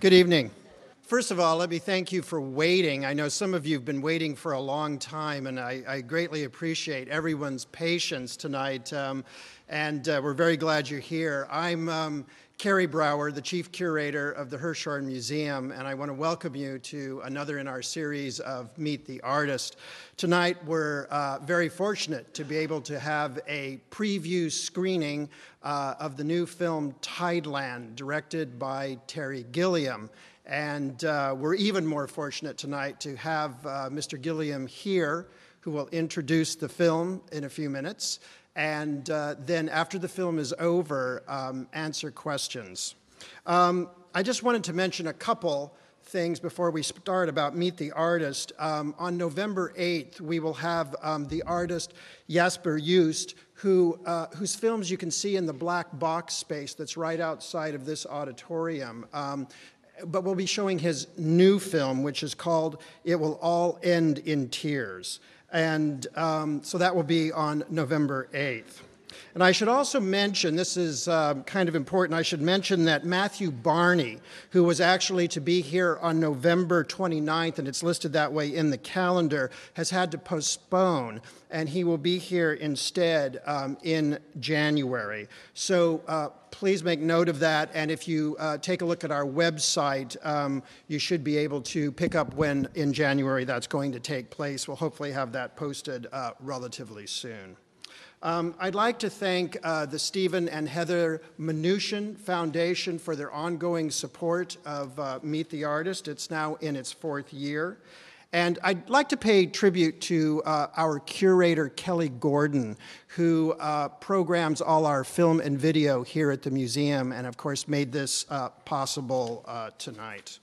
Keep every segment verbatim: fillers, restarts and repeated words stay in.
Good evening. First of all, let me thank you for waiting. I know some of you have been waiting for a long time, and I, I greatly appreciate everyone's patience tonight, um, and uh, we're very glad you're here. I'm um, Kerry Brower, the Chief Curator of the Hirshhorn Museum, and I want to welcome you to another in our series of Meet the Artist. Tonight, we're uh, very fortunate to be able to have a preview screening uh, of the new film Tideland, directed by Terry Gilliam. And uh, we're even more fortunate tonight to have uh, Mister Gilliam here, who will introduce the film in a few minutes, and uh, then after the film is over, um, answer questions. Um, I just wanted to mention a couple things before we start about Meet the Artist. Um, on November eighth, we will have um, the artist Jasper Joost, who, uh, whose films you can see in the black box space that's right outside of this auditorium. Um, But we'll be showing his new film, which is called It Will All End in Tears. And um, so that will be on November eighth. And I should also mention, this is uh, kind of important, I should mention that Matthew Barney, who was actually to be here on November twenty-ninth, and it's listed that way in the calendar, has had to postpone, and he will be here instead um, in January. So uh, please make note of that, and if you uh, take a look at our website, um, you should be able to pick up when in January that's going to take place. We'll hopefully have that posted uh, relatively soon. Um, I'd like to thank uh, the Stephen and Heather Mnuchin Foundation for their ongoing support of uh, Meet the Artist. It's now in its fourth year. And I'd like to pay tribute to uh, our curator, Kelly Gordon, who uh, programs all our film and video here at the museum and, of course, made this uh, possible uh, tonight.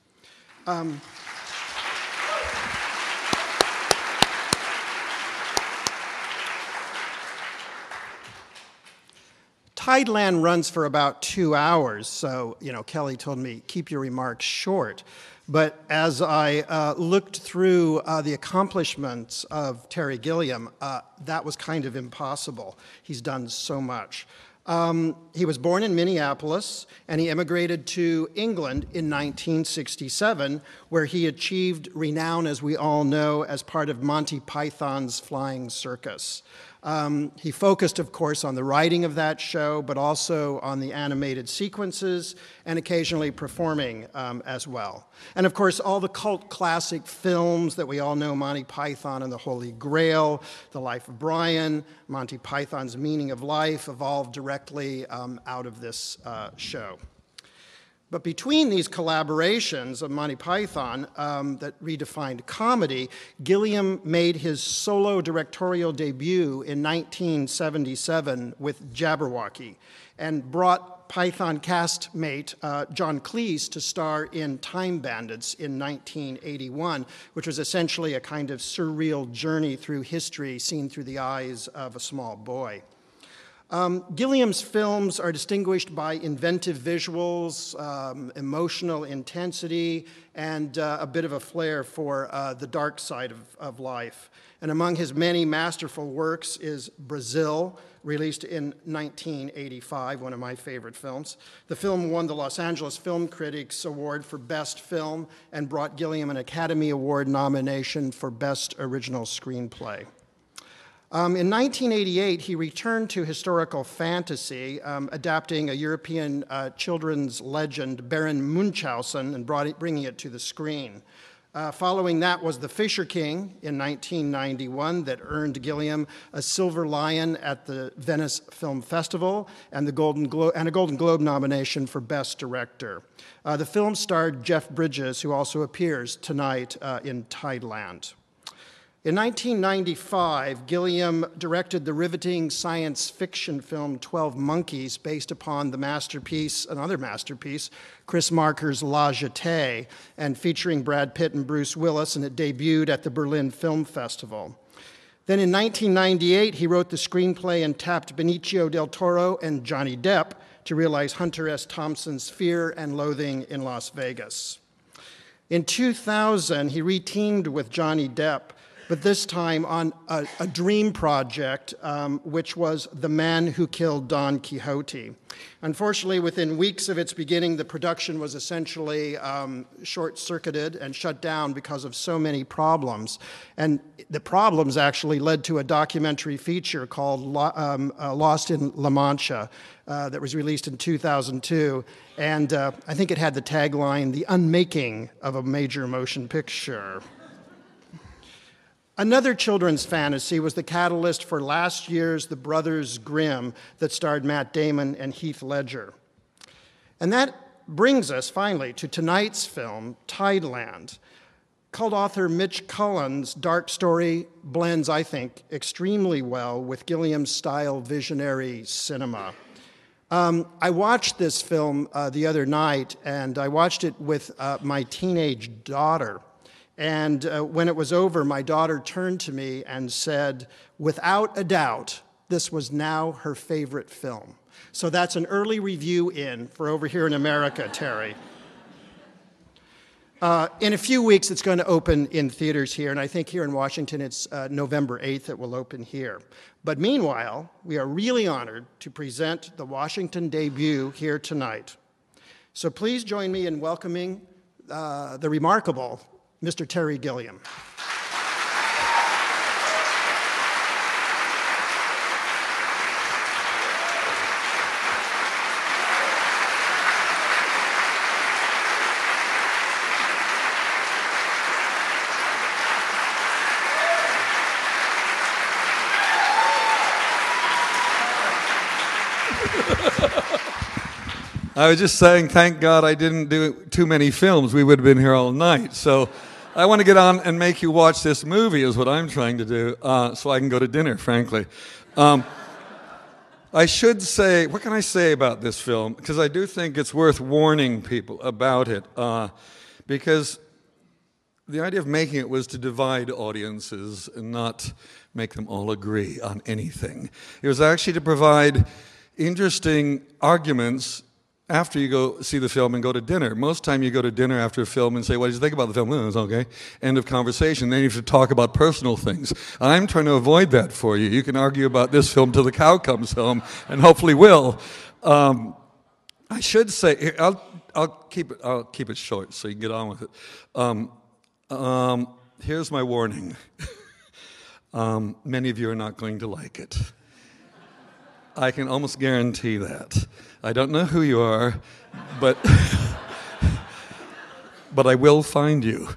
Um, Tideland runs for about two hours, so, you know, Kelly told me, keep your remarks short. But as I uh, looked through uh, the accomplishments of Terry Gilliam, uh, that was kind of impossible. He's done so much. Um, he was born in Minneapolis, and he immigrated to England in nineteen sixty-seven, where he achieved renown, as we all know, as part of Monty Python's Flying Circus. Um, he focused, of course, on the writing of that show, but also on the animated sequences and occasionally performing um, as well. And, of course, all the cult classic films that we all know, Monty Python and the Holy Grail, The Life of Brian, Monty Python's Meaning of Life, evolved directly um, out of this uh, show. But between these collaborations of Monty Python um, that redefined comedy, Gilliam made his solo directorial debut in nineteen seventy-seven with Jabberwocky and brought Python castmate uh, John Cleese to star in Time Bandits in nineteen eighty-one, which was essentially a kind of surreal journey through history seen through the eyes of a small boy. Um, Gilliam's films are distinguished by inventive visuals, um, emotional intensity, and uh, a bit of a flair for uh, the dark side of, of life. And among his many masterful works is Brazil, released in nineteen eighty-five, one of my favorite films. The film won the Los Angeles Film Critics Award for Best Film and brought Gilliam an Academy Award nomination for Best Original Screenplay. Um, in nineteen eighty-eight, he returned to historical fantasy, um, adapting a European uh, children's legend, Baron Munchausen, and brought it, bringing it to the screen. Uh, following that was The Fisher King in nineteen ninety-one that earned Gilliam a Silver Lion at the Venice Film Festival and, the Golden Glo- and a Golden Globe nomination for Best Director. Uh, the film starred Jeff Bridges, who also appears tonight uh, in Tideland. In nineteen ninety-five, Gilliam directed the riveting science fiction film twelve Monkeys, based upon the masterpiece, another masterpiece, Chris Marker's La Jetée, and featuring Brad Pitt and Bruce Willis, and it debuted at the Berlin Film Festival. Then in nineteen ninety-eight, he wrote the screenplay and tapped Benicio del Toro and Johnny Depp to realize Hunter S. Thompson's Fear and Loathing in Las Vegas. In two thousand, he reteamed with Johnny Depp but this time on a, a dream project, um, which was The Man Who Killed Don Quixote. Unfortunately, within weeks of its beginning, the production was essentially um, short-circuited and shut down because of so many problems. And the problems actually led to a documentary feature called Lo- um, uh, Lost in La Mancha uh, that was released in two thousand two. And uh, I think it had the tagline, "The Unmaking of a Major Motion Picture." Another children's fantasy was the catalyst for last year's The Brothers Grimm that starred Matt Damon and Heath Ledger. And that brings us finally to tonight's film, Tideland. Cult author Mitch Cullen's dark story blends, I think, extremely well with Gilliam's style visionary cinema. Um, I watched this film uh, the other night, and I watched it with uh, my teenage daughter. And uh, when it was over, my daughter turned to me and said, without a doubt, this was now her favorite film. So that's an early review in for over here in America, Terry. Uh, in a few weeks, it's going to open in theaters here, and I think here in Washington, it's uh, November eighth it will open here. But meanwhile, we are really honored to present the Washington debut here tonight. So please join me in welcoming uh, the remarkable Mister Terry Gilliam. I was just saying, thank God I didn't do too many films. We would have been here all night. So I want to get on and make you watch this movie is what I'm trying to do, uh, so I can go to dinner, frankly. Um, I should say, what can I say about this film? Because I do think it's worth warning people about it. Uh, because the idea of making it was to divide audiences and not make them all agree on anything. It was actually to provide interesting arguments after you go see the film and go to dinner. Most time you go to dinner after a film and say, what did you think about the film? Oh, it was okay. End of conversation. Then you have to talk about personal things. I'm trying to avoid that for you. You can argue about this film till the cow comes home, and hopefully will. Um, I should say, I'll, I'll, keep it, I'll keep it short so you can get on with it. Um, um, here's my warning. um, many of you are not going to like it. I can almost guarantee that. I don't know who you are, but but I will find you.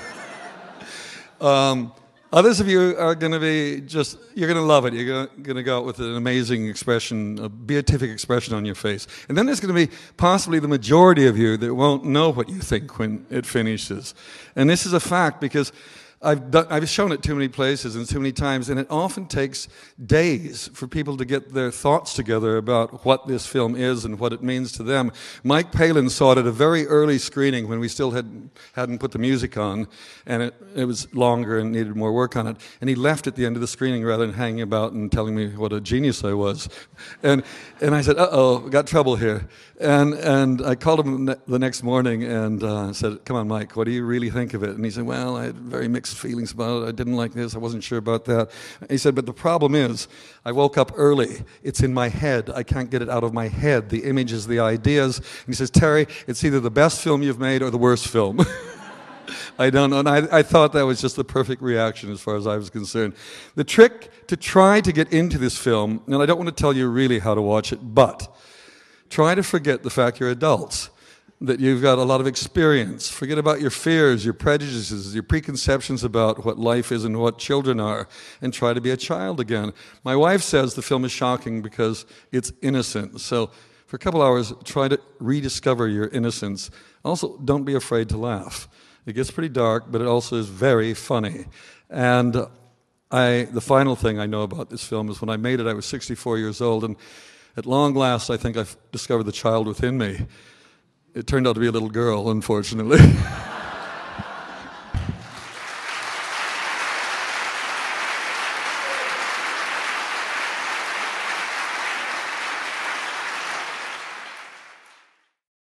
um, others of you are going to be just, you're going to love it. You're going to go out with an amazing expression, a beatific expression on your face. And then there's going to be possibly the majority of you that won't know what you think when it finishes. And this is a fact because I've, done, I've shown it too many places and too many times, and it often takes days for people to get their thoughts together about what this film is and what it means to them. Mike Palin saw it at a very early screening when we still had, hadn't put the music on, and it, it was longer and needed more work on it. And he left at the end of the screening rather than hanging about and telling me what a genius I was. And, and I said, uh-oh, we got trouble here. And, and I called him the next morning and uh, said, come on, Mike, what do you really think of it? And he said, well, I had very mixed feelings about it. I didn't like this. I wasn't sure about that. He said, but the problem is I woke up early. It's in my head. I can't get it out of my head, the images, the ideas. And he says, Terry, it's either the best film you've made or the worst film. I don't know. And I, I thought that was just the perfect reaction as far as I was concerned. The trick to try to get into this film, and I don't want to tell you really how to watch it, but try to forget the fact you're adults, that you've got a lot of experience. Forget about your fears, your prejudices, your preconceptions about what life is and what children are, and try to be a child again. My wife says the film is shocking because it's innocent. So for a couple hours, try to rediscover your innocence. Also, don't be afraid to laugh. It gets pretty dark, but it also is very funny. And I, the final thing I know about this film is when I made it, I was sixty-four years old, and at long last, I think I've discovered the child within me. It turned out to be a little girl, unfortunately.